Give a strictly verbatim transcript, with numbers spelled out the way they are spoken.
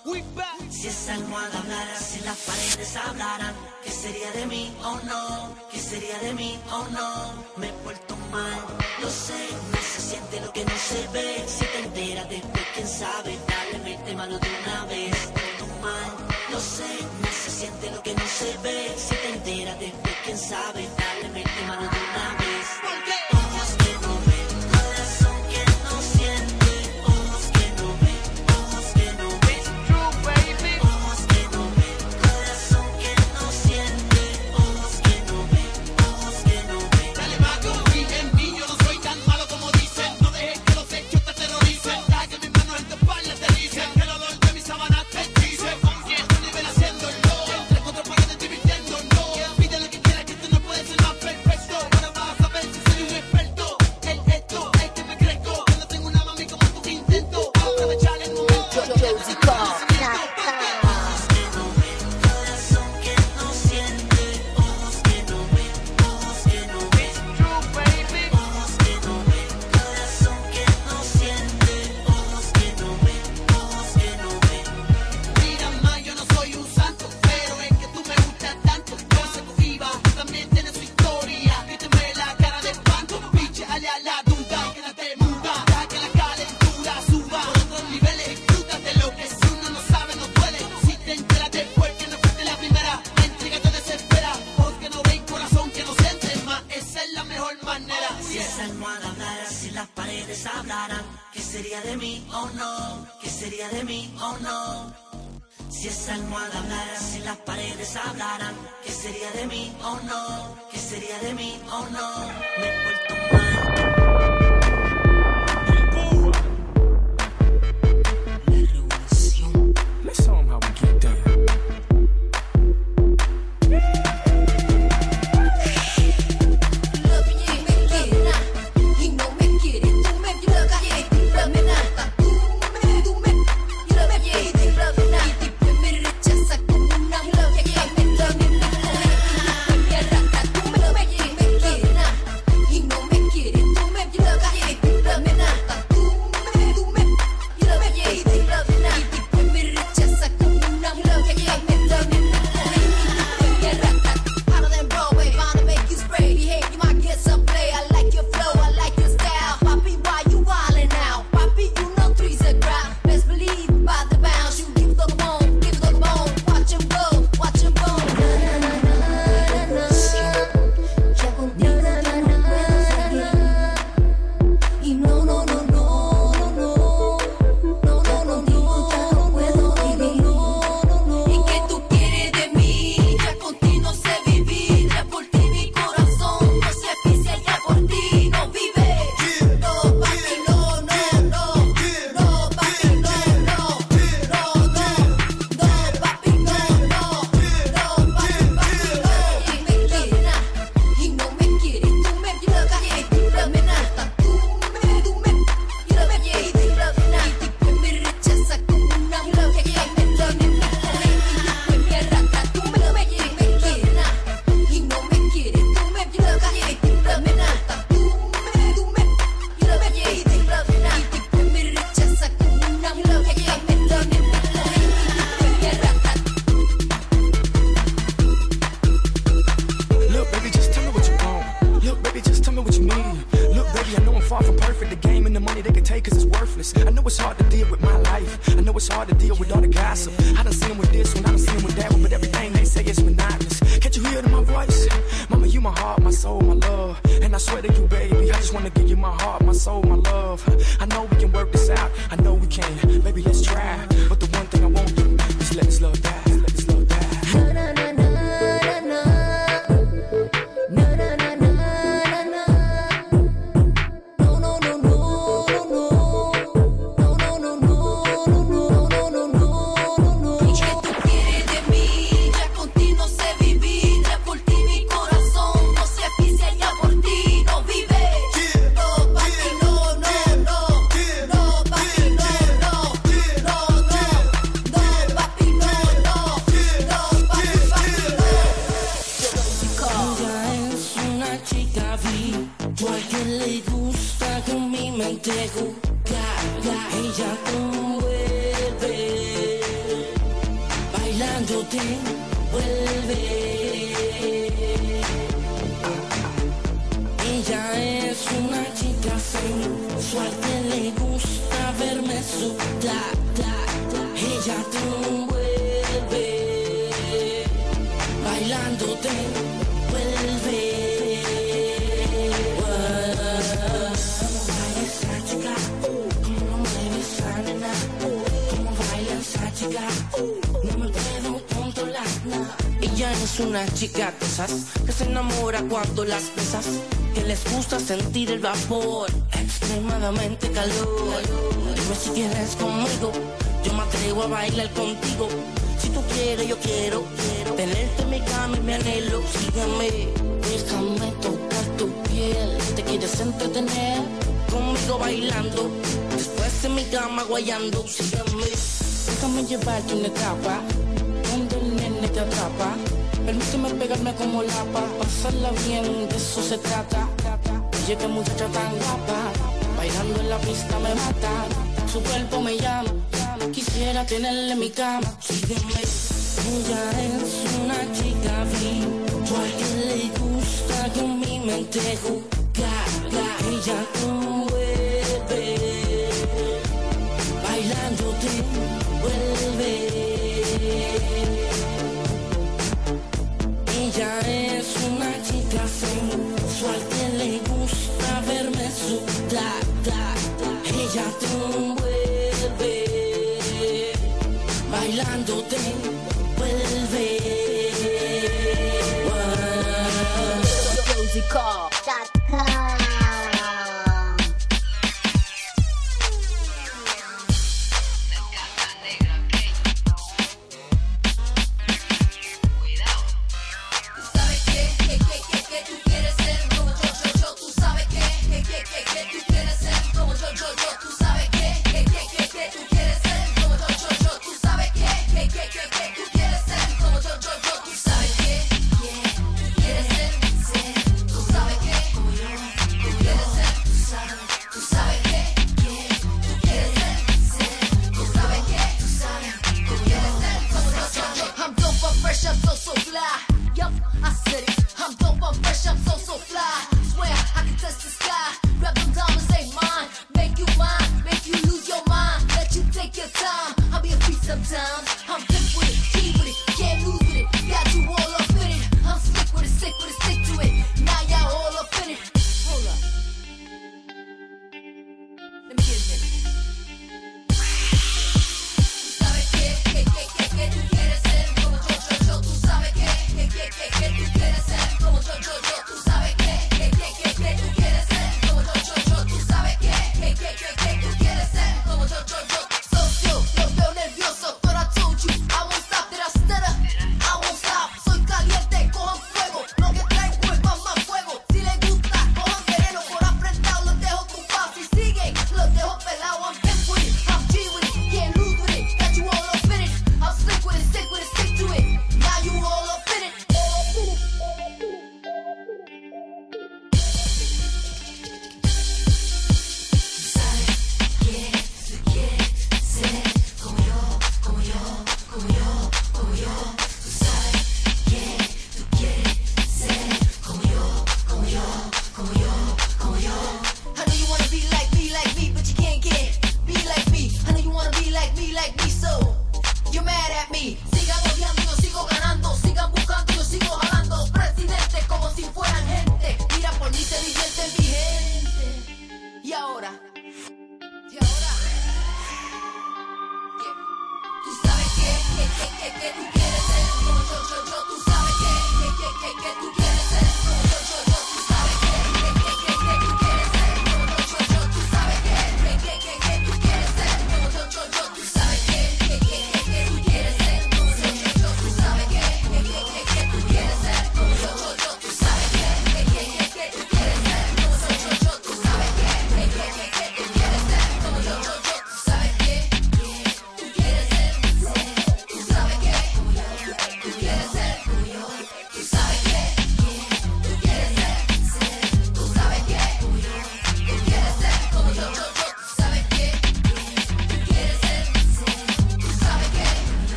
Si esa almohada hablara, si las paredes hablaran, ¿qué sería de mí? Oh no, ¿qué sería de mí? Oh no, me he vuelto mal. Lo sé, no se siente lo que no se ve. Si te enteras después, quién sabe, dale, mete mano de una vez. Me he vuelto mal. Lo sé, no se siente lo que no se ve. Si te enteras después, quién sabe, dale, mete mano de una vez. ¿Por qué? Ojos que no ven, corazón que no siente. Ojos que no ven, ojos que no ven. True, baby. Ojos que no ven, corazón que no siente. Ojos que no ven, ojos que no ven. Dale, va, confía en mí, yo no soy tan malo como dicen. No dejes que los hechos te terroricen. Deja que mis manos en tu espalda te dicen. El olor de mis sábanas te dice. Oye, tu nivel haciéndolo. Entre cuatro paredes divirtiéndolo. Pide lo que quieras, que tú no puedes ser más perfecto. Ahora vas a ver si soy un experto. El esto es que me crezco. Yo no tengo una mami como tú que intento aprovechar el momento. Josie Cole. Ojos que no ven, corazón que no siente. Ojos que no ven, ojos que no ven. True, baby. Ojos que no ven, corazón que no siente. Ojos que no ven, ojos que no ven. Mira, ma, yo no soy un santo, pero es que tú me gustas tanto. Yo sé que viva, también tiene su historia. Quítame la cara de espanto, pinche, ale a la duda. Quédate muda, deja que la calentura suba. Por otros niveles, disfrútate lo que si uno no sabe, no duele. Si te enteras después que no fuiste la primera, la intriga te desespera. Ojos que no ven, corazón que no siente, más esa es la mejor manera. Si esa almohada hablara, si las paredes hablaran, ¿qué sería de mí? Oh no, ¿qué sería de mí? Oh no. Si esa almohada hablara, si las paredes hablaran, ¿qué sería de mí? Oh no, ¿qué sería de mí? Oh no, me he vuelto mal. La revolución. Let's show 'em how we get down. Y no me quieres, tú me quieres, dame nada, tú me, tú me, y lo me quieres, y después me rechaza como una mujer que me dame la y después me arrastra, tú me lo me quieres, y no me quieres, tú me quieres, dame nada, tú me, tú me, y lo me quieres, y después me rechaza como una mujer que me dame la y después me arrastra. Out of them Broadway, bound to make you spray. Behave, you might get some play. I like your flow, I like your style. Papi, why you wildin' now? Papi, you know three's a crowd. Best believe by the bounce, you give the bone, give the bone. Watch him go, watch him bone. Na na na na na. Ya contigo ya no puedo seguir. Y no no no no no no. No no no no, ya no puedo vivir. ¿Y qué tú quieres de mí? Ya contigo no sé vivir. Ya por ti mi corazón no se aficia, ya por ti no vive. No, papi, no, no, no. No, papi, no, no. No, no. No, papi, no, no. No, papi, papi, no. Y me quieres, y no me quieres. Tú me quieres, dame nada. Tú me, tú me, y no me quieres. Y después me rechaza como una mujer que me dame la y después me arrastra. Tú me lo me quieres, me quieres, y no me quieres. Tú me quieres, dame nada. Tú me, tú me, y no me quieres. Y después me rechaza como una mujer que me dame la y después me arrastra. Look, baby, just tell me what you want. Look, baby, just tell me what you need. Look, baby, I know I'm far from perfect. The game and the money they can take cause it's worthless. I know it's hard to deal with my life. I know it's hard to deal with all the gossip. I done seen with this one, I done seen with that one, but everything they say is monotonous. Can't you hear it in my voice? Mama, you my heart, my soul, my love. And I swear to you, baby, I just wanna give you my heart, my soul, my love. I know we can work this out. I know we can. Baby, let's try. But the one thing I won't do is let this love die. Let this love die. Na na na na na na. Na na na na na na. No no no no no no. No no no no no no no no no no. ¿Y qué tú quieres de mí? bailándote vuelve. Ella es una chica sensual que le gusta verme sudar. Ella te envuelve, bailándote vuelve. No me puedo controlar, nah. Ella es una chica de esas que se enamora cuando las besas, que les gusta sentir el vapor, extremadamente calor. Dime si quieres conmigo, yo me atrevo a bailar contigo. Si tú quieres, yo quiero, quiero tenerte en mi cama y mi anhelo. Sígueme, déjame tocar tu piel. ¿Te quieres entretener conmigo bailando? Después en mi cama guayando. Sígueme, déjame llevarte una etapa donde el nene te atrapa. Permíteme pegarme como lapa, pasarla bien, de eso se trata. Oye, qué muchacha tan guapa, bailando en la pista me mata. Su cuerpo me llama, quisiera tenerle en mi cama. Sígueme. Ella es una chica virtual que le gusta con mi mente jugar. Ella conmueve, bailándote vuelve. Ella es una chica sensual que le gusta verme sudar. Ella te envuelve, bailándote vuelve. Musical dot com.